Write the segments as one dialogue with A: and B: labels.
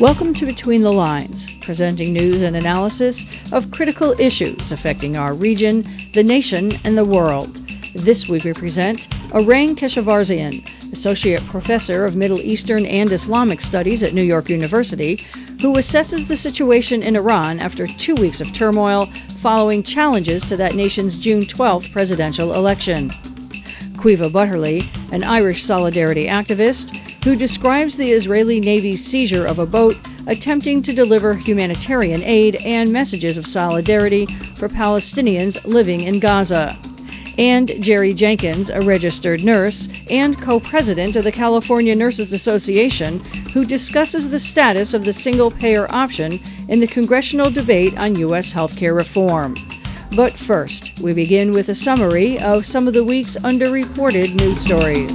A: Welcome to Between the Lines, presenting news and analysis of critical issues affecting our region, the nation, and the world. This week we present Arain Keshavarzian, Associate Professor of Middle Eastern and Islamic Studies at New York University, who assesses the situation in Iran after 2 weeks of turmoil following challenges to that nation's June 12th presidential election. Caoimhe Butterly, an Irish solidarity activist, who describes the Israeli Navy's seizure of a boat attempting to deliver humanitarian aid and messages of solidarity for Palestinians living in Gaza. And Jerry Jenkins, a registered nurse and co-president of the California Nurses Association, who discusses the status of the single-payer option in the congressional debate on U.S. healthcare reform. But first, we begin with a summary of some of the week's underreported news stories.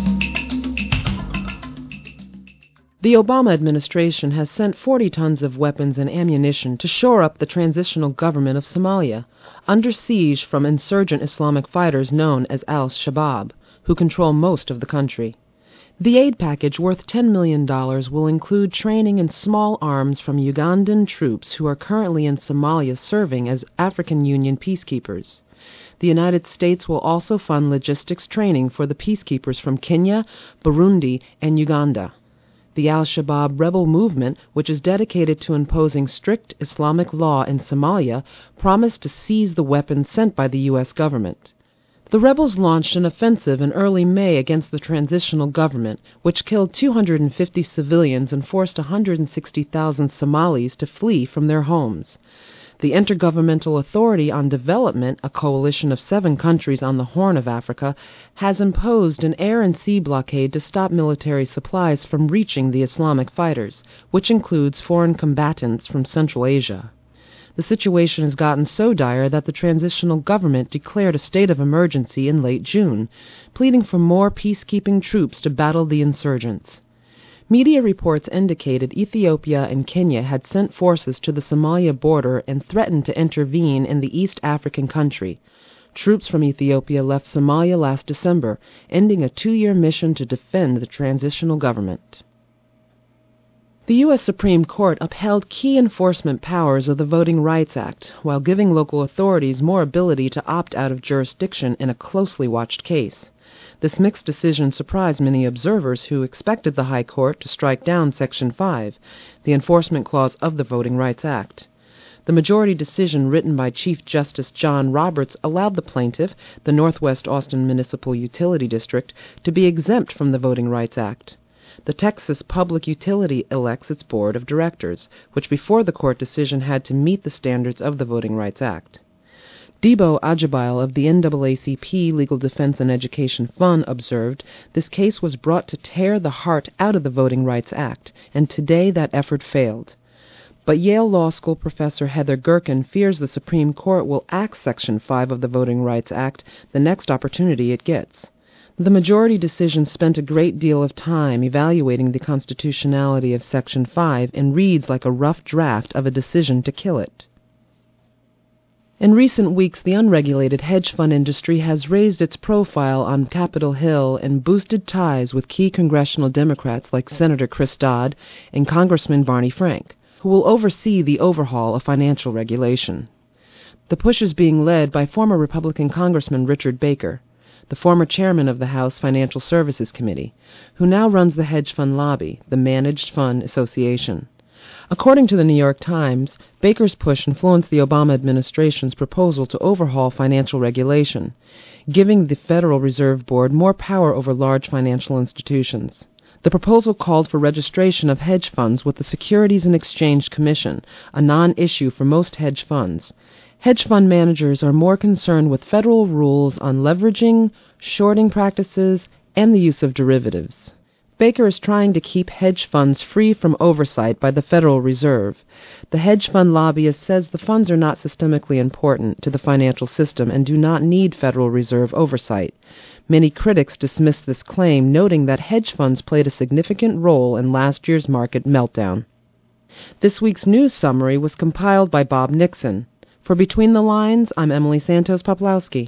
B: The Obama administration has sent 40 tons of weapons and ammunition to shore up the transitional government of Somalia, under siege from insurgent Islamic fighters known as al-Shabaab, who control most of the country. The aid package worth $10 million will include training in small arms from Ugandan troops who are currently in Somalia serving as African Union peacekeepers. The United States will also fund logistics training for the peacekeepers from Kenya, Burundi, and Uganda. The al-Shabaab rebel movement, which is dedicated to imposing strict Islamic law in Somalia, promised to seize the weapons sent by the U.S. government. The rebels launched an offensive in early May against the transitional government, which killed 250 civilians and forced 160,000 Somalis to flee from their homes. The Intergovernmental Authority on Development, a coalition of 7 countries on the Horn of Africa, has imposed an air and sea blockade to stop military supplies from reaching the Islamic fighters, which includes foreign combatants from Central Asia. The situation has gotten so dire that the transitional government declared a state of emergency in late June, pleading for more peacekeeping troops to battle the insurgents. Media reports indicated Ethiopia and Kenya had sent forces to the Somalia border and threatened to intervene in the East African country. Troops from Ethiopia left Somalia last December, ending a 2-year mission to defend the transitional government. The U.S. Supreme Court upheld key enforcement powers of the Voting Rights Act, while giving local authorities more ability to opt out of jurisdiction in a closely watched case. This mixed decision surprised many observers who expected the High Court to strike down Section 5, the enforcement clause of the Voting Rights Act. The majority decision written by Chief Justice John Roberts allowed the plaintiff, the Northwest Austin Municipal Utility District, to be exempt from the Voting Rights Act. The Texas Public Utility elects its board of directors, which before the court decision had to meet the standards of the Voting Rights Act. Debo Ajabil of the NAACP Legal Defense and Education Fund observed, "This case was brought to tear the heart out of the Voting Rights Act, and today that effort failed." But Yale Law School professor Heather Gerken fears the Supreme Court will axe Section 5 of the Voting Rights Act the next opportunity it gets. The majority decision spent a great deal of time evaluating the constitutionality of Section 5 and reads like a rough draft of a decision to kill it. In recent weeks, the unregulated hedge fund industry has raised its profile on Capitol Hill and boosted ties with key congressional Democrats like Senator Chris Dodd and Congressman Barney Frank, who will oversee the overhaul of financial regulation. The push is being led by former Republican Congressman Richard Baker, the former chairman of the House Financial Services Committee, who now runs the hedge fund lobby, the Managed Fund Association. According to the New York Times, Baker's push influenced the Obama administration's proposal to overhaul financial regulation, giving the Federal Reserve Board more power over large financial institutions. The proposal called for registration of hedge funds with the Securities and Exchange Commission, a non-issue for most hedge funds. Hedge fund managers are more concerned with federal rules on leveraging, shorting practices, and the use of derivatives. Baker is trying to keep hedge funds free from oversight by the Federal Reserve. The hedge fund lobbyist says the funds are not systemically important to the financial system and do not need Federal Reserve oversight. Many critics dismiss this claim, noting that hedge funds played a significant role in last year's market meltdown. This week's news summary was compiled by Bob Nixon. For Between the Lines, I'm Emily Santos-Poplowski.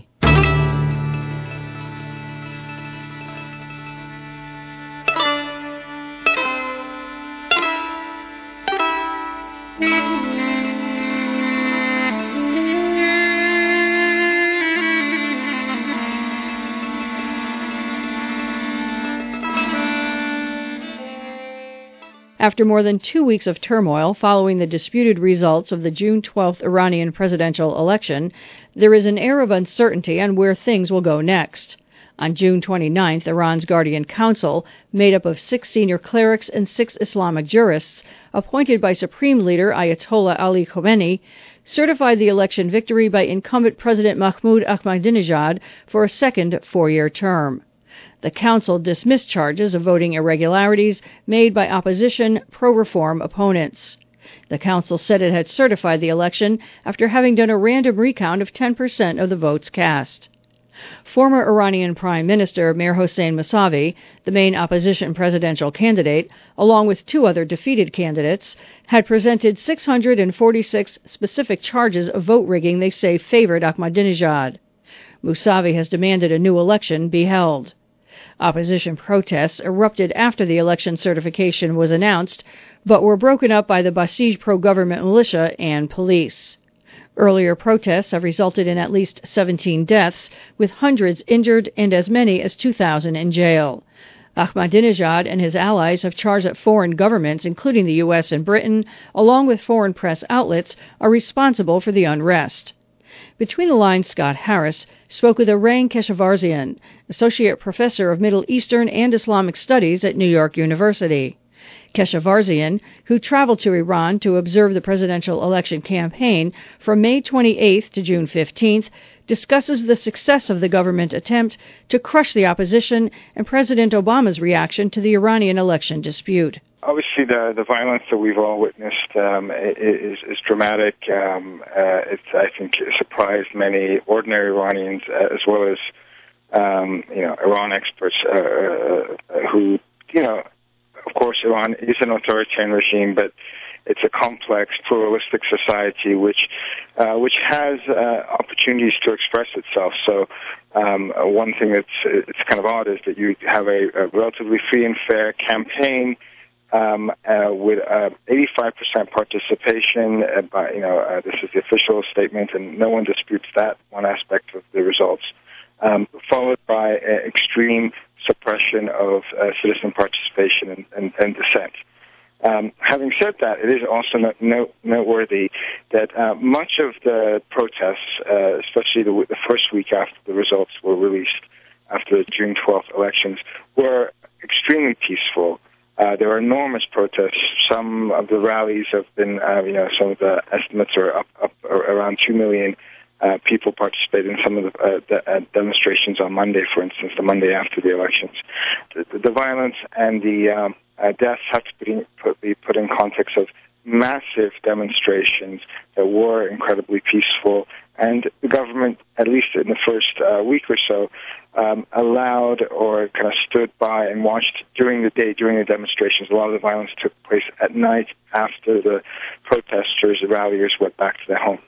A: After more than 2 weeks of turmoil following the disputed results of the June 12th Iranian presidential election, there is an air of uncertainty on where things will go next. On June 29th, Iran's Guardian Council, made up of 6 senior clerics and 6 Islamic jurists, appointed by Supreme Leader Ayatollah Ali Khamenei, certified the election victory by incumbent President Mahmoud Ahmadinejad for a second 4-year term. The council dismissed charges of voting irregularities made by opposition pro-reform opponents. The council said it had certified the election after having done a random recount of 10% of the votes cast. Former Iranian Prime Minister Mir Hossein Mousavi, the main opposition presidential candidate, along with 2 other defeated candidates, had presented 646 specific charges of vote rigging they say favored Ahmadinejad. Mousavi has demanded a new election be held. Opposition protests erupted after the election certification was announced, but were broken up by the Basij pro-government militia and police. Earlier protests have resulted in at least 17 deaths, with hundreds injured and as many as 2,000 in jail. Ahmadinejad and his allies have charged that foreign governments, including the U.S. and Britain, along with foreign press outlets, are responsible for the unrest. Between the Lines, Scott Harris spoke with Arang Keshavarzian, Associate Professor of Middle Eastern and Islamic Studies at New York University. Keshavarzian, who traveled to Iran to observe the presidential election campaign from May 28th to June 15th, discusses the success of the government attempt to crush the opposition and President Obama's reaction to the Iranian election dispute.
C: Obviously, the violence that we've all witnessed is dramatic. I think surprised many ordinary Iranians as well as Iran experts who of course, Iran is an authoritarian regime, but it's a complex, pluralistic society which has opportunities to express itself. So one thing it's kind of odd is that you have a relatively free and fair campaign with 85% participation. This is the official statement, and no one disputes that one aspect of the results. Followed by extreme suppression of citizen participation and dissent. Having said that, it is also noteworthy that much of the protests, especially the first week after the results were released, after the June 12th elections, were extremely peaceful. There were enormous protests. Some of the rallies have been, some of the estimates are up around 2 million. People participated in some of the demonstrations on Monday, for instance, the Monday after the elections. The violence and the deaths have to be put in context of massive demonstrations that were incredibly peaceful, and the government, at least in the first week or so, allowed or kind of stood by and watched during the day, during the demonstrations. A lot of the violence took place at night after the protesters, the ralliers, went back to their homes.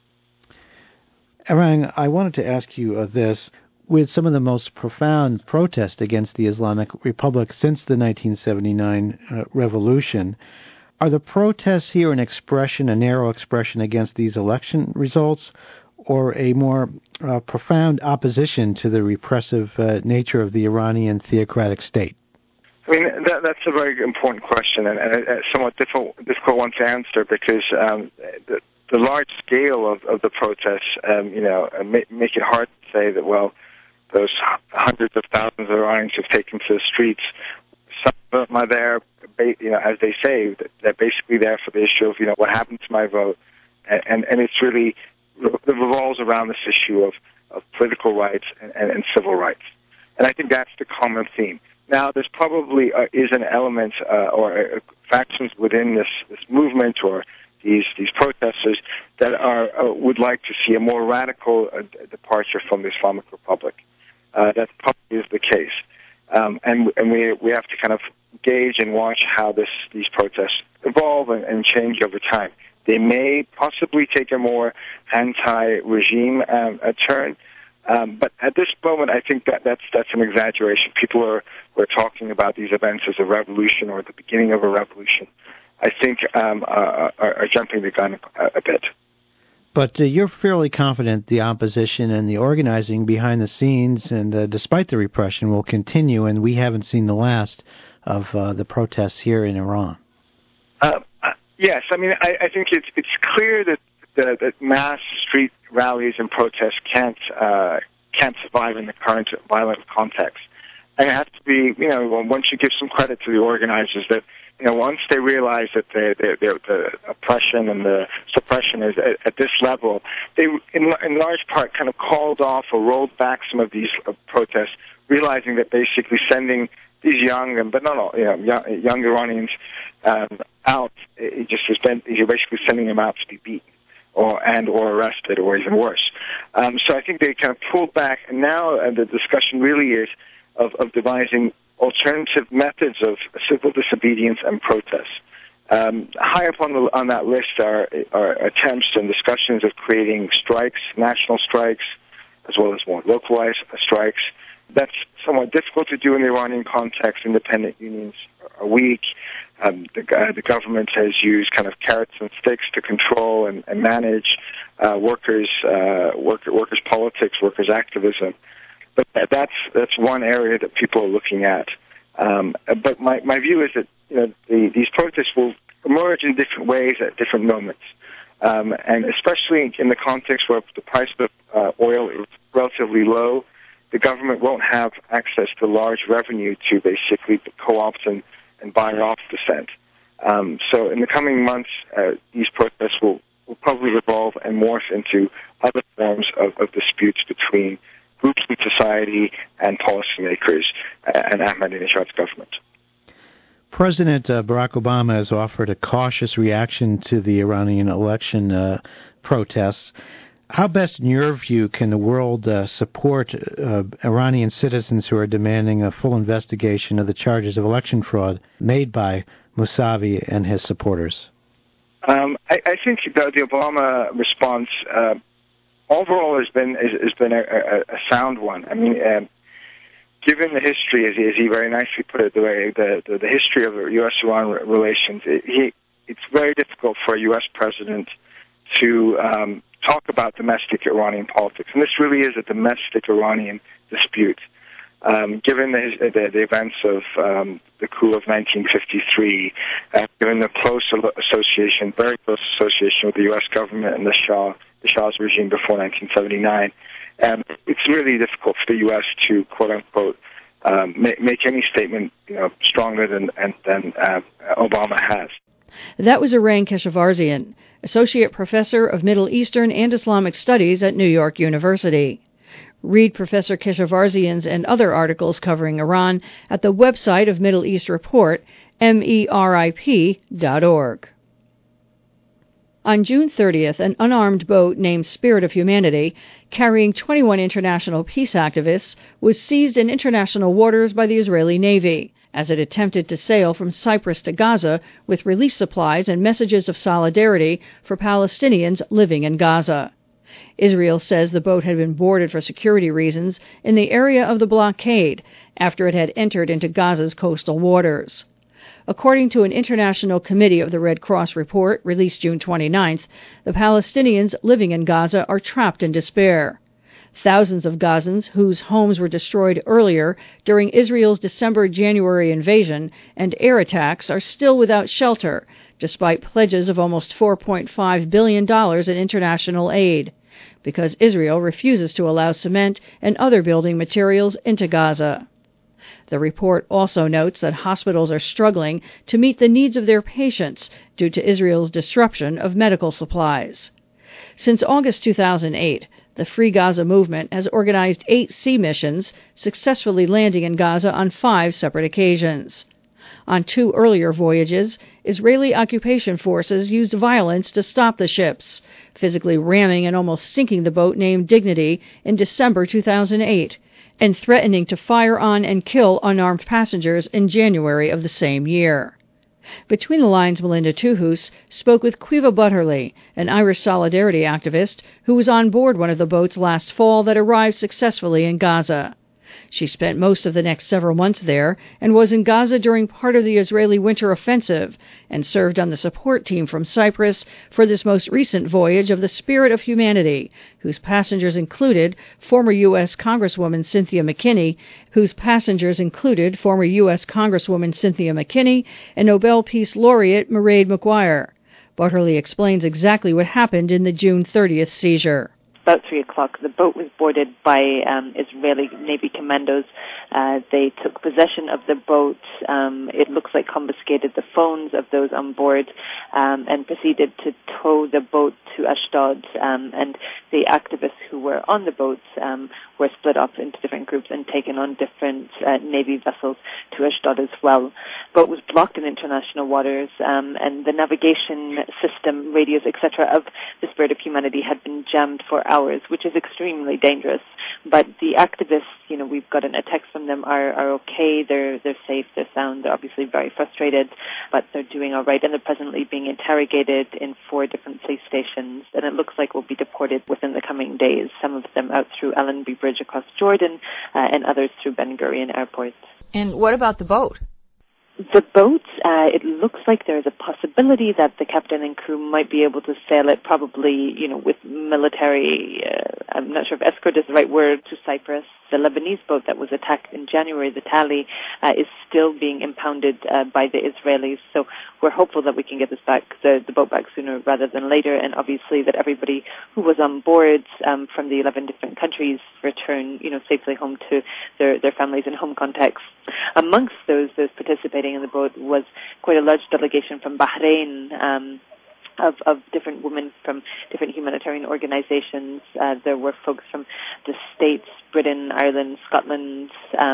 D: Arang, I wanted to ask you this. With some of the most profound protests against the Islamic Republic since the 1979 revolution, are the protests here an expression, a narrow expression against these election results, or a more profound opposition to the repressive nature of the Iranian theocratic state?
C: I mean, that's a very important question and a somewhat difficult one to answer because the large scale of the protests, make it hard to say that, well, those hundreds of thousands of Iranians who've taken to the streets, some of them are there, as they say, they're basically there for the issue of, what happened to my vote. And it's really, it revolves around this issue of political rights and civil rights. And I think that's the common theme. Now, there's probably is an element or factions within this movement or these protesters that would like to see a more radical departure from the Islamic Republic. That probably is the case, and we have to kind of gauge and watch how these protests evolve and change over time. They may possibly take a more anti-regime turn, but at this moment, I think that's an exaggeration. People are talking about these events as a revolution or the beginning of a revolution. I think are jumping the gun a bit.
D: But you're fairly confident the opposition and the organizing behind the scenes and despite the repression will continue, and we haven't seen the last of the protests here in Iran.
C: Yes, I mean, I think it's clear that that mass street rallies and protests can't survive in the current violent context. And it has to be, one should give some credit to the organizers that, once they realize that the oppression and the suppression is at this level, they, in large part, kind of called off or rolled back some of these protests, realizing that basically sending these young Iranians out, you're basically sending them out to be beaten or arrested, or even worse. So I think they kind of pulled back, and now the discussion really is of devising alternative methods of civil disobedience and protests. High up on that list are attempts and discussions of creating strikes, national strikes, as well as more localized strikes. That's somewhat difficult to do in the Iranian context. Independent unions are weak. The government has used kind of carrots and sticks to control and manage workers' politics, workers' activism. But that's one area that people are looking at. But my view is that these protests will emerge in different ways at different moments, and especially in the context where the price of oil is relatively low, the government won't have access to large revenue to basically co-opt and buy off dissent. So in the coming months, these protests will probably evolve and morph into other forms of disputes between groups in society and policymakers and Ahmadinejad's government.
D: President Barack Obama has offered a cautious reaction to the Iranian election protests. How best, in your view, can the world support Iranian citizens who are demanding a full investigation of the charges of election fraud made by Mousavi and his supporters?
C: I think the Obama response overall has been a sound one. I mean, given the history, as he very nicely put it, the history of U.S.-Iran relations, it's very difficult for a U.S. president to talk about domestic Iranian politics. And this really is a domestic Iranian dispute. Given the events of the coup of 1953, given the very close association with the U.S. government and the Shah's regime before 1979, it's really difficult for the U.S. to, quote-unquote, make any statement stronger than Obama has.
A: That was Arain Keshavarzian, Associate Professor of Middle Eastern and Islamic Studies at New York University. Read Professor Keshavarzian's and other articles covering Iran at the website of Middle East Report, MERIP.org. On June 30th, an unarmed boat named Spirit of Humanity, carrying 21 international peace activists, was seized in international waters by the Israeli Navy as it attempted to sail from Cyprus to Gaza with relief supplies and messages of solidarity for Palestinians living in Gaza. Israel says the boat had been boarded for security reasons in the area of the blockade after it had entered into Gaza's coastal waters. According to an International Committee of the Red Cross report released June 29th, the Palestinians living in Gaza are trapped in despair. Thousands of Gazans whose homes were destroyed earlier during Israel's December-January invasion and air attacks are still without shelter, despite pledges of almost $4.5 billion in international aid, because Israel refuses to allow cement and other building materials into Gaza. The report also notes that hospitals are struggling to meet the needs of their patients due to Israel's disruption of medical supplies. Since August 2008, the Free Gaza movement has organized 8 sea missions, successfully landing in Gaza on 5 separate occasions. On 2 earlier voyages, Israeli occupation forces used violence to stop the ships, physically ramming and almost sinking the boat named Dignity in December 2008, and threatening to fire on and kill unarmed passengers in January of the same year. Between the Lines' Melinda Tuhus spoke with Quiva Butterly, an Irish solidarity activist who was on board one of the boats last fall that arrived successfully in Gaza. She spent most of the next several months there and was in Gaza during part of the Israeli winter offensive and served on the support team from Cyprus for this most recent voyage of the Spirit of Humanity, whose passengers included former U.S. Congresswoman Cynthia McKinney, and Nobel Peace Laureate Mairead Maguire. Butterly explains exactly what happened in the June 30th seizure.
E: About 3 o'clock, the boat was boarded by Israeli Navy commandos. They took possession of the boat. It looks like confiscated the phones of those on board and proceeded to tow the boat to Ashdod. And the activists who were on the boat were split up into different groups and taken on different Navy vessels to Ashdod as well. The boat was blocked in international waters, and the navigation system, radios, etc. of the Spirit of Humanity had been jammed for hours, which is extremely dangerous. But the activists, we've gotten a text from them, are okay. They're safe. They're sound. They're obviously very frustrated, but they're doing all right. And they're presently being interrogated in 4 different police stations. And it looks like will be deported within the coming days. Some of them out through Allenby Bridge across Jordan, and others through Ben Gurion Airport.
F: And what about the boat?
E: The boat, it looks like there's a possibility that the captain and crew might be able to sail it, probably, with military, I'm not sure if escort is the right word, to Cyprus. The Lebanese boat that was attacked in January, the Tali, is still being impounded by the Israelis. So we're hopeful that we can get the boat back sooner rather than later, and obviously that everybody who was on board from the 11 different countries return, safely home to their families in home context. Amongst those participating in the boat was quite a large delegation from Bahrain, of different women from different humanitarian organizations. There were folks from the States, Britain, Ireland, Scotland,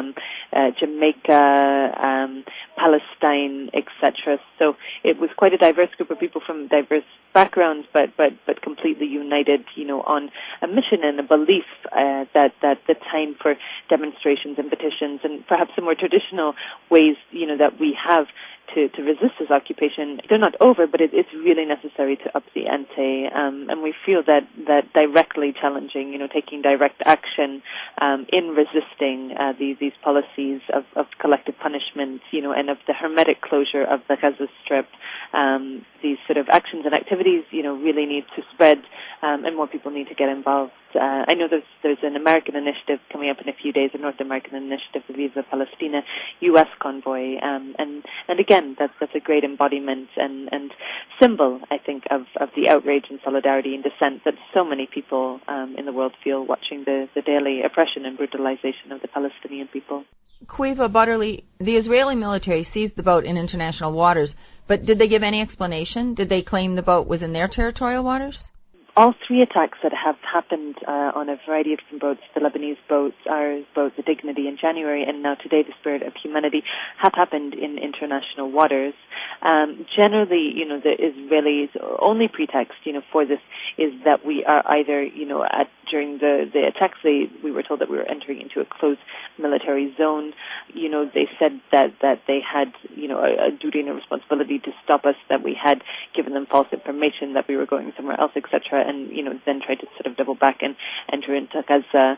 E: Jamaica, Palestine, etc. So it was quite a diverse group of people from diverse backgrounds, but completely united, on a mission and a belief that the time for demonstrations and petitions and perhaps some more traditional ways, that we have to resist this occupation, they're not over, but it's really necessary to up the ante. And we feel that directly challenging, taking direct action in resisting these policies of collective punishment, and of the hermetic closure of the Gaza Strip. These sort of actions and activities, really need to spread, and more people need to get involved. I know there's an American initiative coming up in a few days, a North American initiative, the Viva Palestina U.S. convoy, and again, that's a great embodiment and symbol, I think, of the outrage and solidarity and dissent that so many people in the world feel watching the daily oppression and brutalization of the Palestinian people.
F: Caoimhe Butterly, the Israeli military seized the boat in international waters, but did they give any explanation? Did they claim the boat was in their territorial waters?
E: All 3 attacks that have happened on a variety of different boats, the Lebanese boats, our boat, the Dignity, in January, and now today, the Spirit of Humanity, have happened in international waters. Generally, the Israelis' only pretext, for this is that we are either, during the attacks, we were told that we were entering into a closed military zone. They said that they had, a duty and a responsibility to stop us, that we had given them false information, that we were going somewhere else, etc., and, then tried to sort of double back and enter into Gaza.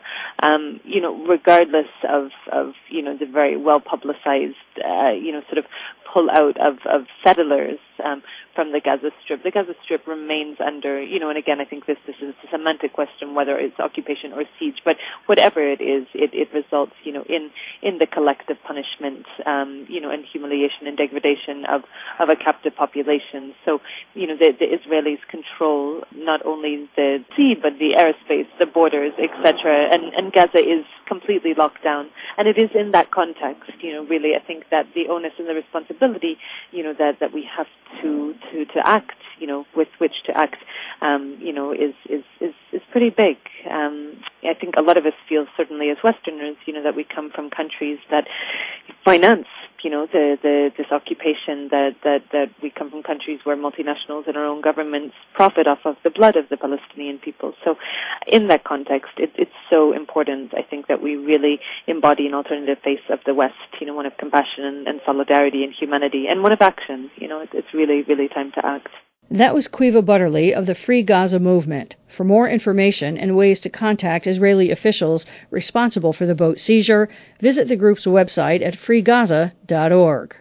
E: Regardless of the very well-publicized, sort of pull out of settlers from the Gaza Strip. The Gaza Strip remains under, and again, I think this is a semantic question, whether it's occupation or siege, but whatever it is, it results, in the collective punishment, and humiliation and degradation of a captive population. So, the Israelis control not only the sea, but the airspace, the borders, etc., and Gaza is completely locked down. And it is in that context, really, I think that the onus and the responsibility, that we have to act, with which to act, is pretty big. I think a lot of us feel, certainly as Westerners, that we come from countries that finance, this occupation, that we come from countries where multinationals and our own governments profit off of the blood of the Palestinian people. So in that context, it's so important, I think, that we really embody an alternative face of the West, one of compassion and solidarity and humanity, and one of action. It's really, really time to act.
A: That was Quiva Butterly of the Free Gaza movement. For more information and ways to contact Israeli officials responsible for the boat seizure, visit the group's website at freegaza.org.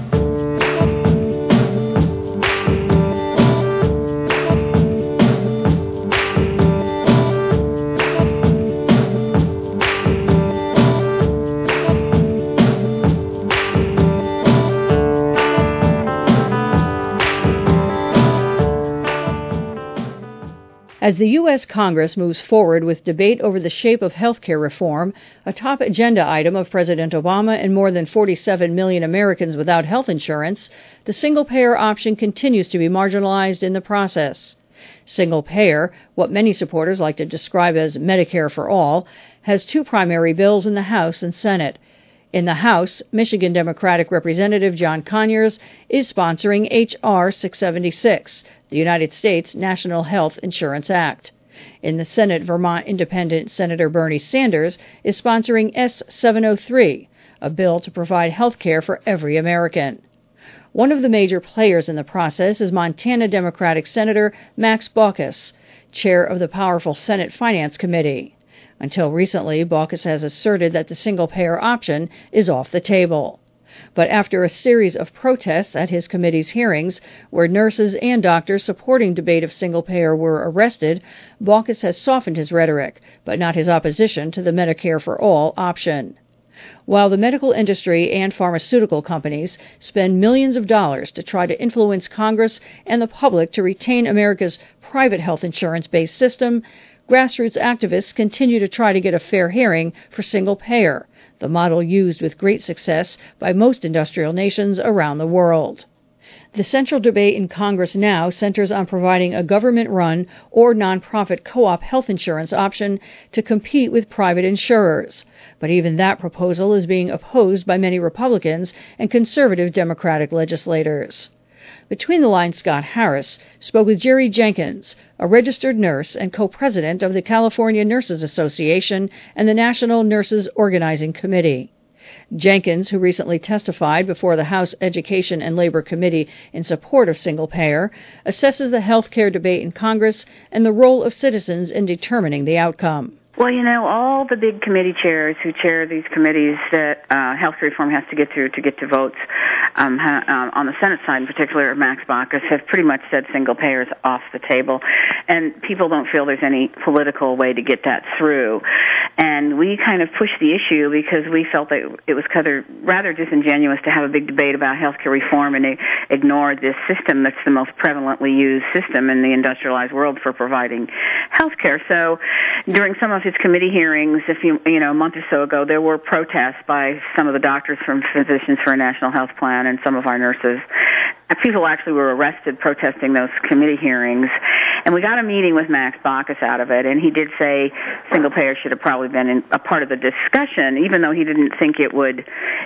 A: As the U.S. Congress moves forward with debate over the shape of health care reform, a top agenda item of President Obama and more than 47 million Americans without health insurance, the single-payer option continues to be marginalized in the process. Single-payer, what many supporters like to describe as Medicare for All, has two primary bills in the House and Senate. In the House, Michigan Democratic Representative John Conyers is sponsoring H.R. 676, the United States National Health Insurance Act. In the Senate, Vermont Independent Senator Bernie Sanders is sponsoring S. 703, a bill to provide health care for every American. One of the major players in the process is Montana Democratic Senator Max Baucus, chair of the powerful Senate Finance Committee. Until recently, Baucus has asserted that the single-payer option is off the table. But after a series of protests at his committee's hearings, where nurses and doctors supporting debate of single-payer were arrested, Baucus has softened his rhetoric, but not his opposition to the Medicare for All option. While the medical industry and pharmaceutical companies spend millions of dollars to try to influence Congress and the public to retain America's private health insurance-based system, grassroots activists continue to try to get a fair hearing for single-payer, the model used with great success by most industrial nations around the world. The central debate in Congress now centers on providing a government-run or nonprofit co-op health insurance option to compete with private insurers. But even that proposal is being opposed by many Republicans and conservative Democratic legislators. Between the Lines, Scott Harris spoke with Jerry Jenkins, a registered nurse and co-president of the California Nurses Association and the National Nurses Organizing Committee. Jenkins, who recently testified before the House Education and Labor Committee in support of single-payer, assesses the health care debate in Congress and the role of citizens in determining the outcome.
G: Well, you know, all the big committee chairs who chair these committees that health reform has to get through to get to votes on the Senate side in particular, Max Baucus, have pretty much said single payers off the table. And people don't feel there's any political way to get that through. And we kind of pushed the issue because we felt that it was rather disingenuous to have a big debate about health care reform and ignore this system that's the most prevalently used system in the industrialized world for providing health care. So during some of his committee hearings a month or so ago, there were protests by some of the doctors from Physicians for a National Health Plan and some of our nurses. People actually were arrested protesting those committee hearings. And we got a meeting with Max Baucus out of it, and he did say single payer should have probably been a part of the discussion, even though he didn't think it would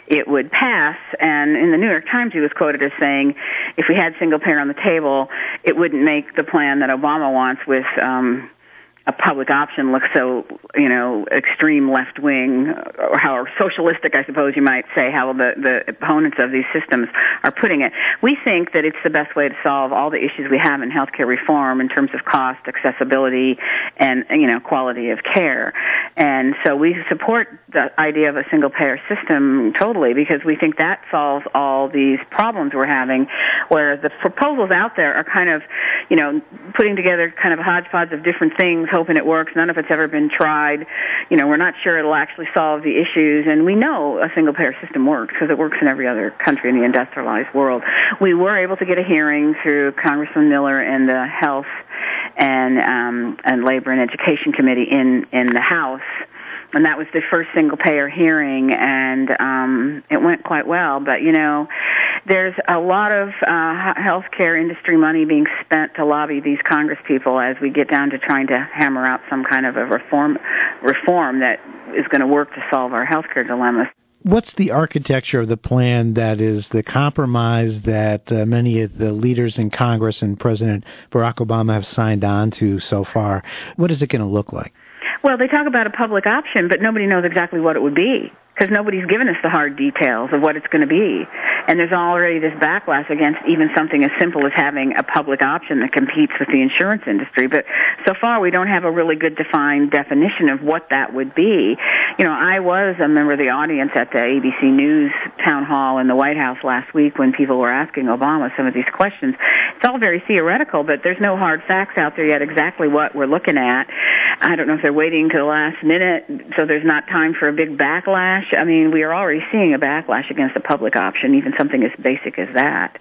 G: pass. And in the New York Times, he was quoted as saying, if we had single payer on the table, it wouldn't make the plan that Obama wants with a public option looks so, extreme left-wing, or how socialistic, I suppose you might say, how the opponents of these systems are putting it. We think that it's the best way to solve all the issues we have in healthcare reform in terms of cost, accessibility, and, quality of care. And so we support the idea of a single-payer system totally because we think that solves all these problems we're having, where the proposals out there are kind of, putting together kind of a hodgepodge of different things, hoping it works. None of it's ever been tried. We're not sure it'll actually solve the issues. And we know a single-payer system works because it works in every other country in the industrialized world. We were able to get a hearing through Congressman Miller and the Health and Labor and Education Committee in the House. And that was the first single-payer hearing, and it went quite well. But, there's a lot of healthcare industry money being spent to lobby these Congress people as we get down to trying to hammer out some kind of a reform that is going to work to solve our healthcare dilemmas.
D: What's the architecture of the plan that is the compromise that many of the leaders in Congress and President Barack Obama have signed on to so far? What is it going to look like?
G: Well, they talk about a public option, but nobody knows exactly what it would be because nobody's given us the hard details of what it's going to be. And there's already this backlash against even something as simple as having a public option that competes with the insurance industry. But so far, we don't have a really good defined definition of what that would be. You know, I was a member of the audience at the ABC News town hall in the White House last week when people were asking Obama some of these questions. It's all very theoretical, but there's no hard facts out there yet exactly what we're looking at. I don't know if they're waiting to the last minute, so there's not time for a big backlash. I mean, we are already seeing a backlash against the public option, even something as basic as that.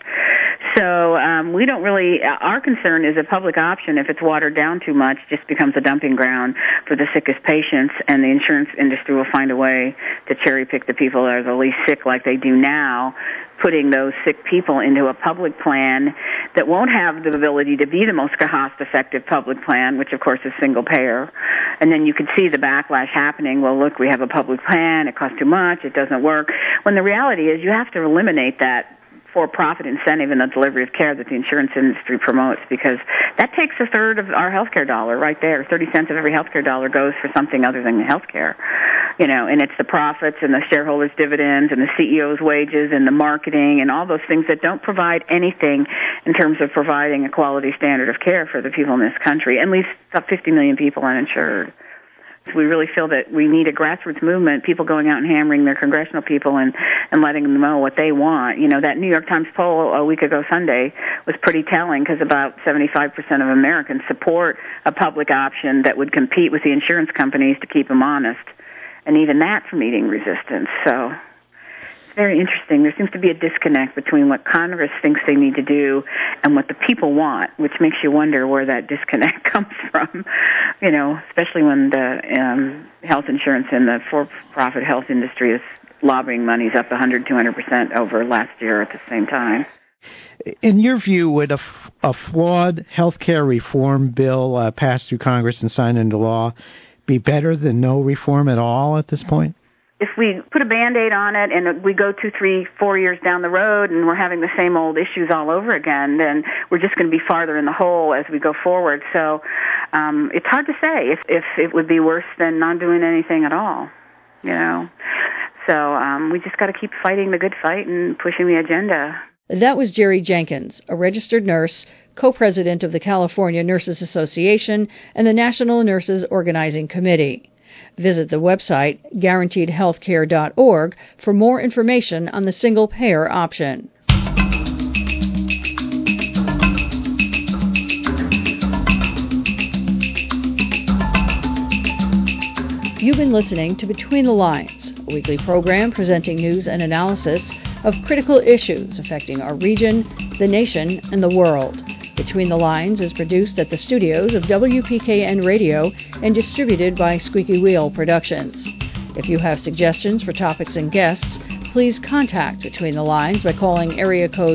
G: So we don't really, our concern is a public option, if it's watered down too much, just becomes a dumping ground for the sickest patients, and the insurance industry will find a way to cherry pick the people that are the least sick like they do now, putting those sick people into a public plan that won't have the ability to be the most cost-effective public plan, which, of course, is single-payer. And then you could see the backlash happening. Well, look, we have a public plan. It costs too much. It doesn't work. When the reality is you have to eliminate that for-profit incentive in the delivery of care that the insurance industry promotes, because that takes a third of our healthcare dollar right there. 30 cents of every healthcare dollar goes for something other than healthcare. You know, and it's the profits and the shareholders' dividends and the CEO's wages and the marketing and all those things that don't provide anything in terms of providing a quality standard of care for the people in this country, and leaves about 50 million people uninsured. So we really feel that we need a grassroots movement, people going out and hammering their congressional people and letting them know what they want. You know, that New York Times poll a week ago Sunday was pretty telling, because about 75% of Americans support a public option that would compete with the insurance companies to keep them honest. And even that's meeting resistance. So it's very interesting. There seems to be a disconnect between what Congress thinks they need to do and what the people want, which makes you wonder where that disconnect comes from, you know, especially when the health insurance and the for-profit health industry is lobbying money's up 100, 200% over last year at the same time.
D: In your view, would a flawed health care reform bill passed through Congress and signed into law be better than no reform at all at this point?
G: If we put a Band-Aid on it and we go 2, 3, 4 years down the road and we're having the same old issues all over again, then we're just going to be farther in the hole as we go forward. So it's hard to say if it would be worse than not doing anything at all, you know. So we just got to keep fighting the good fight and pushing the agenda.
A: That was Jerry Jenkins, a registered nurse, co-president of the California Nurses Association and the National Nurses Organizing Committee. Visit the website guaranteedhealthcare.org for more information on the single-payer option. You've been listening to Between the Lines, a weekly program presenting news and analysis of critical issues affecting our region, the nation, and the world. Between the Lines is produced at the studios of WPKN Radio and distributed by Squeaky Wheel Productions. If you have suggestions for topics and guests, please contact Between the Lines by calling area code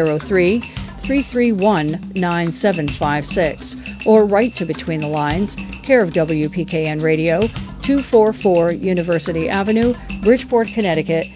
A: 203-331-9756 or write to Between the Lines, care of WPKN Radio, 244 University Avenue, Bridgeport, Connecticut,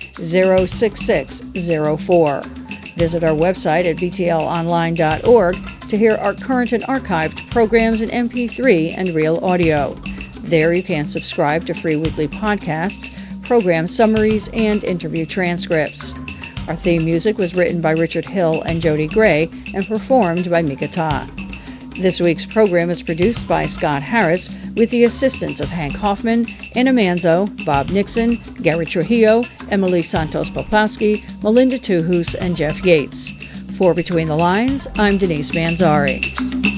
A: 06604. Visit our website at btlonline.org to hear our current and archived programs in MP3 and real audio. There you can subscribe to free weekly podcasts, program summaries, and interview transcripts. Our theme music was written by Richard Hill and Jody Gray and performed by Mika Ta. This week's program is produced by Scott Harris with the assistance of Hank Hoffman, Anna Manzo, Bob Nixon, Gary Trujillo, Emily Santos-Poplawski, Melinda Tuhus, and Jeff Yates. For Between the Lines, I'm Denise Manzari.